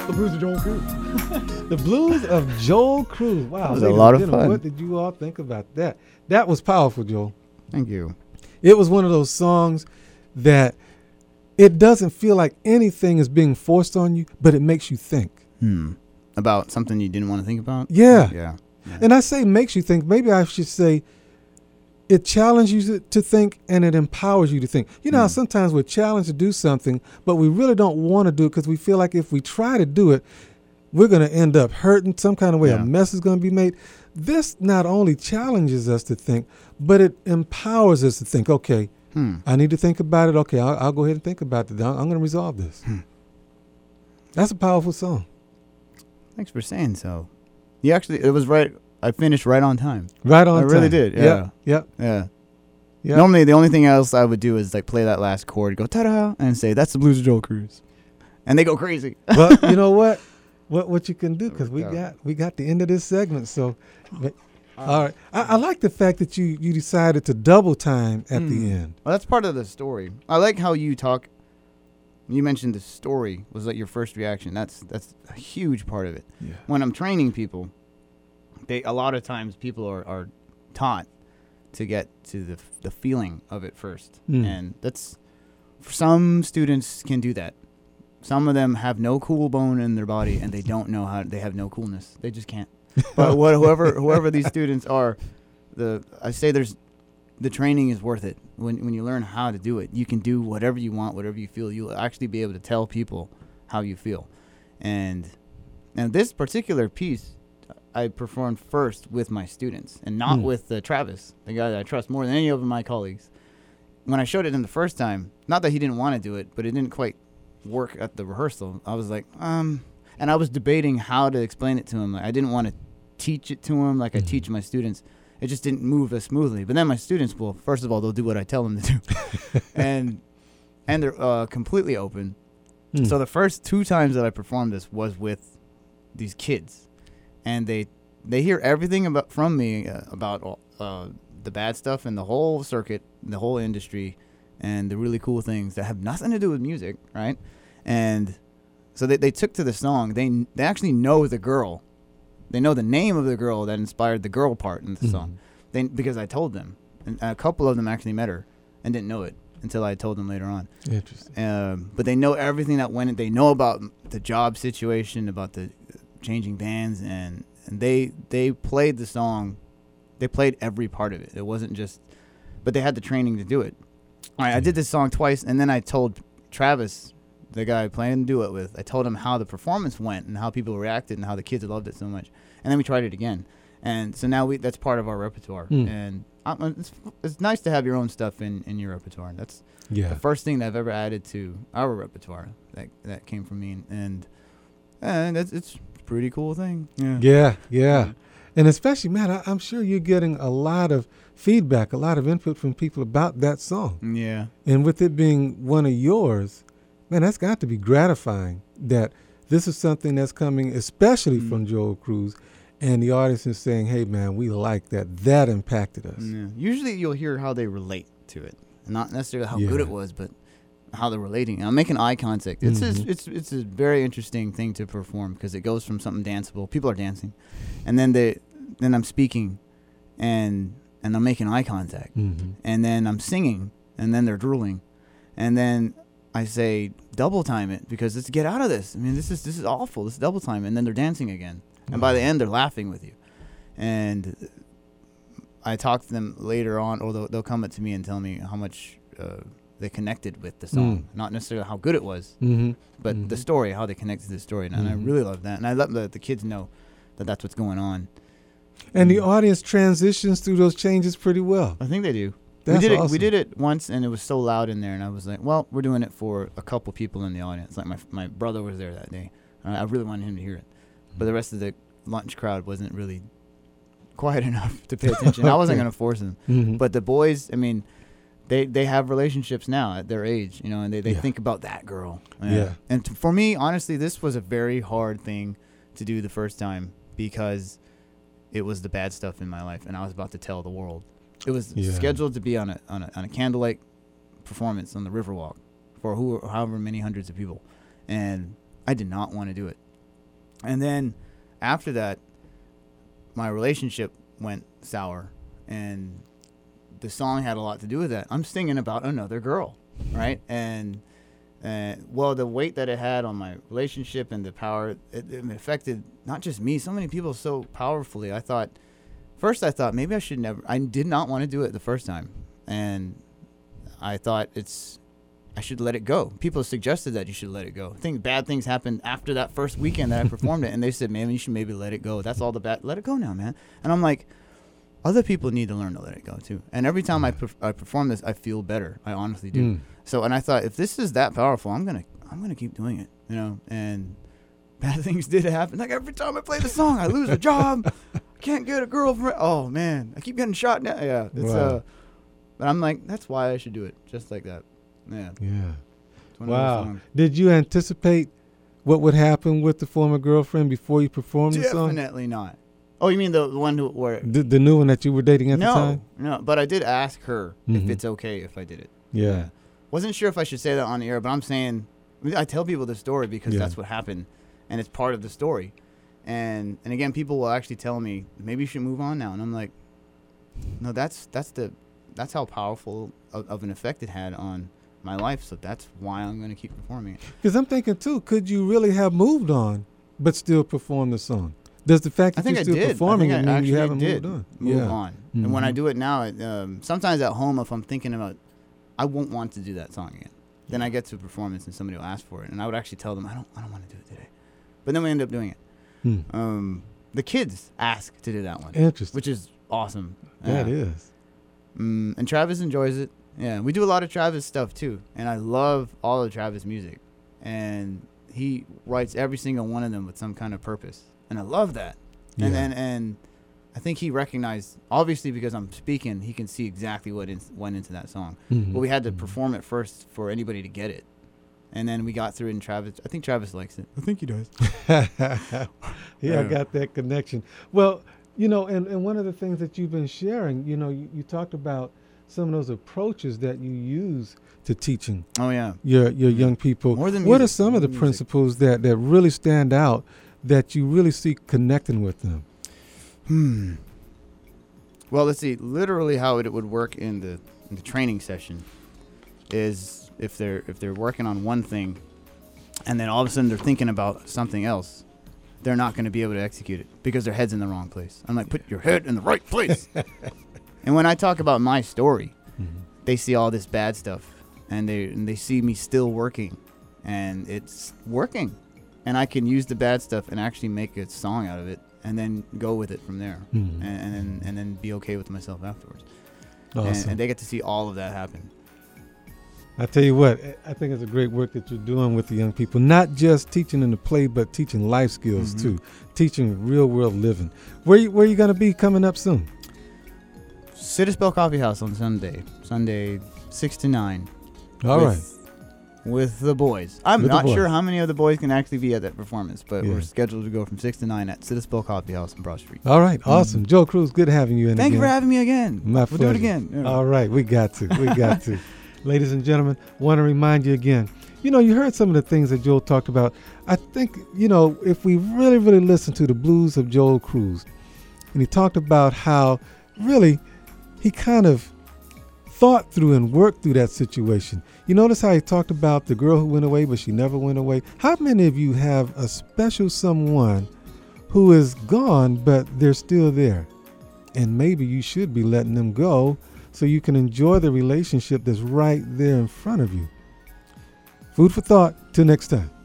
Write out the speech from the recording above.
The Blues of Joel Cruz. The Blues of Joel Cruz. Wow. That was a lot of gentlemen, fun. What did you all think about that? That was powerful, Joel. Thank you. It was one of those songs that it doesn't feel like anything is being forced on you, but it makes you think. About something you didn't want to think about? Yeah. Yeah. And I say makes you think. Maybe I should say it challenges you to think and it empowers you to think. You know how sometimes we're challenged to do something, but we really don't want to do it because we feel like if we try to do it, we're going to end up hurting some kind of way. A mess is going to be made. This not only challenges us to think, but it empowers us to think, okay, I need to think about it. Okay, I'll go ahead and think about it. I'm going to resolve this. That's a powerful song. Thanks for saying so. You actually, it was right. I finished right on time. Right on time. I really did. Yeah. Yep. Yeah. Yep. Normally, the only thing else I would do is like play that last chord, go ta-da, and say, that's the Blues of Joel Cruz. And they go crazy. But you know what? What you can do, because we got the end of this segment. So, all right. I like the fact that you decided to double time at the end. Well, that's part of the story. I like how you talk. You mentioned the story was like your first reaction. That's a huge part of it. Yeah. When I'm training people, a lot of times people are taught to get to the feeling of it first. And that's, some students can do that. Some of them have no cool bone in their body and they don't know how, they have no coolness. They just can't. But whoever these students are, I say the training is worth it. When you learn how to do it, you can do whatever you want, whatever you feel. You'll actually be able to tell people how you feel. And this particular piece, I performed first with my students and not with Travis, the guy that I trust more than any of my colleagues. When I showed it in the first time, not that he didn't want to do it, but it didn't quite work at the rehearsal. I was like, and I was debating how to explain it to him. Like, I didn't want to teach it to him like I teach my students. It just didn't move as smoothly. But then my students will, first of all, they'll do what I tell them to do. and they're completely open. So the first 2 times that I performed this was with these kids. And they hear everything from me about the bad stuff in the whole circuit, the whole industry, and the really cool things that have nothing to do with music, right? And so they took to the song. They actually know the girl. They know the name of the girl that inspired the girl part in the song. Because I told them. And a couple of them actually met her and didn't know it until I told them later on. Interesting. But they know everything that went in. They know about the job situation, about the changing bands, and they played the song. They played every part of it. It wasn't just, but they had the training to do it. All right, I did this song twice, and then I told Travis, the guy I planned to do it with, I told him how the performance went and how people reacted and how the kids loved it so much. And then we tried it again. And so now that's part of our repertoire. And it's nice to have your own stuff in your repertoire. That's the first thing that I've ever added to our repertoire that came from me. And it's a pretty cool thing. Yeah. And especially, man, I'm sure you're getting a lot of feedback, a lot of input from people about that song. Yeah. And with it being one of yours, man, that's got to be gratifying that this is something that's coming especially from Joel Cruz, and the audience is saying, hey, man, we like that. That impacted us. Yeah. Usually you'll hear how they relate to it. Not necessarily how good it was, but how they're relating. I'm making eye contact. It's a very interesting thing to perform because it goes from something danceable. People are dancing. And then I'm speaking and I'm making eye contact. And then I'm singing and then they're drooling. And then I say double time it because let's get out of this. I mean, this is awful. This is double time. And then they're dancing again. And by the end, they're laughing with you. And I talk to them later on, or they'll come up to me and tell me how much they connected with the song. Not necessarily how good it was, but the story, how they connected to the story. And I really love that. And I love that the kids know that that's what's going on. And the audience transitions through those changes pretty well. I think they do. That's awesome. We did it once, and it was so loud in there. And I was like, well, we're doing it for a couple people in the audience. Like my brother was there that day. I really wanted him to hear it. But the rest of the lunch crowd wasn't really quiet enough to pay attention. I wasn't going to force them. But the boys, I mean, they have relationships now at their age, you know, and they think about that girl. And for me, honestly, this was a very hard thing to do the first time because it was the bad stuff in my life, and I was about to tell the world. It was scheduled to be on a candlelight performance on the Riverwalk for however many hundreds of people, and I did not want to do it. And then after that, my relationship went sour, and the song had a lot to do with that. I'm singing about another girl, right? And well, the weight that it had on my relationship and the power, it affected not just me, so many people so powerfully. I thought maybe I should never. I did not want to do it the first time, and I thought I should let it go. People suggested that you should let it go. I think bad things happened after that first weekend that I performed it, and they said, man, you should maybe let it go. That's all the bad. Let it go now, man. And I'm like, other people need to learn to let it go too. And every time I perform this, I feel better. I honestly do. So, and I thought, if this is that powerful, I'm gonna keep doing it, you know. And bad things did happen. Like every time I play the song, I lose a job. I can't get a girlfriend. Oh man, I keep getting shot now. Yeah, it's but I'm like, that's why I should do it, just like that. Yeah. Yeah. Wow. Did you anticipate what would happen with the former girlfriend before you performed the song? Definitely not. Oh, you mean the one where the new one that you were dating at the time? No, but I did ask her if it's okay if I did it. Yeah. Wasn't sure if I should say that on the air, but I'm saying, I tell people the story because that's what happened, and it's part of the story. And again, people will actually tell me, maybe you should move on now, and I'm like, no, that's how powerful of an effect it had on my life, so that's why I'm going to keep performing it. Because I'm thinking too, could you really have moved on but still perform the song? Does the fact that you're still performing it mean you haven't moved on? Move on. And when I do it now, sometimes at home, if I'm thinking about, I won't want to do that song again. Then I get to a performance and somebody will ask for it, and I would actually tell them, I don't want to do it today. But then we end up doing it. The kids ask to do that one. Interesting. Which is awesome. That is. And Travis enjoys it. Yeah, we do a lot of Travis stuff too, and I love all of Travis music, and he writes every single one of them with some kind of purpose, and I love that. Yeah. And I think he recognized, obviously because I'm speaking, he can see exactly what went into that song. But we had to perform it first for anybody to get it, and then we got through it. And Travis, I think Travis likes it. I think he does. I got that connection. Well, you know, and one of the things that you've been sharing, you know, you talked about some of those approaches that you use to teaching. Oh yeah, your young people. More than what are some of the principles that really stand out that you really see connecting with them? Well, let's see. Literally, how it would work in the training session is if they're working on one thing, and then all of a sudden they're thinking about something else, they're not going to be able to execute it because their head's in the wrong place. I'm like, put your head in the right place. And when I talk about my story, they see all this bad stuff, and they see me still working, and it's working, and I can use the bad stuff and actually make a song out of it, and then go with it from there, and then be okay with myself afterwards. Awesome. And they get to see all of that happen. I tell you what, I think it's a great work that you're doing with the young people, not just teaching them to play, but teaching life skills too, teaching real world living. Where you going to be coming up soon? Citispell Coffee House on Sunday 6 to 9. All right. With the boys. I'm not sure how many of the boys can actually be at that performance, but we're scheduled to go from 6 to 9 at Citispell Coffee House on Broad Street. All right. Awesome. Joel Cruz, good having you in Thank again. you for having me again. My pleasure. We'll do it again. Yeah. All right. We got to. Ladies and gentlemen, want to remind you again, you know, you heard some of the things that Joel talked about. I think, you know, if we really, really listen to the blues of Joel Cruz, and he talked about how really he kind of thought through and worked through that situation. You notice how he talked about the girl who went away, but she never went away. How many of you have a special someone who is gone, but they're still there? And maybe you should be letting them go so you can enjoy the relationship that's right there in front of you. Food for thought. Till next time.